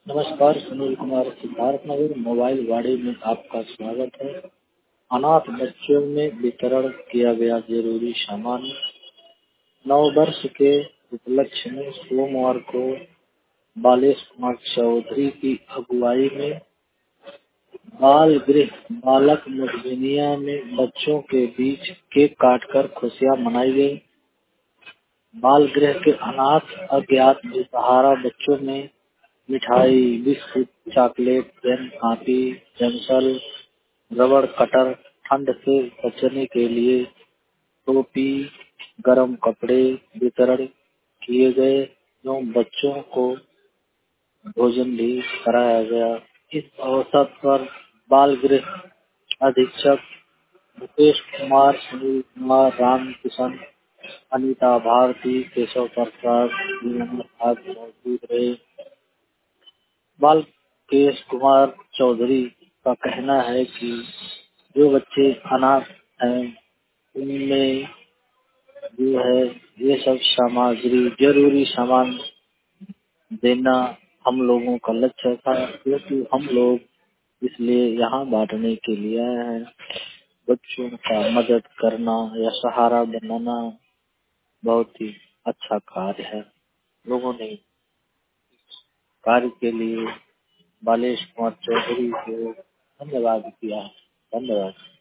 नमस्कार, सुनील कुमार, सिद्धार्थ नगर मोबाइल वाड़ी में आपका स्वागत है। अनाथ बच्चों में वितरण किया गया जरूरी सामान। 9 वर्ष के उपलक्ष्य में सोमवार को बालेश कुमार चौधरी की अगुवाई में बाल गृह बालक मुदबिनिया में बच्चों के बीच केक काटकर खुशियां मनाई गई। बाल गृह के अनाथ अज्ञात बेसहारा बच्चों में मिठाई, biscuit, chocolate, pen, copy, pencil, रबड़, कटर, ठंड से बचने के लिए टोपी, गर्म कपड़े वितरण किए गए एवं बच्चों को भोजन भी कराया गया। इस अवसर पर बाल गृह अधीक्षक मुकेश कुमार, सुनील कुमार, रामकिशन, अनीता भारती, केशव प्रसाद मौजूद रहे। बाल केश कुमार चौधरी का कहना है कि जो बच्चे अनाथ हैं उनमें जो है ये सब सामग्री जरूरी सामान देना हम लोगों का लक्ष्य था, क्योंकि हम लोग इसलिए यहाँ बांटने के लिए आए हैं। बच्चों का मदद करना या सहारा बनाना बहुत ही अच्छा कार्य है। लोगों ने कार्य के लिए बालेश कुमार चौधरी को धन्यवाद किया। धन्यवाद।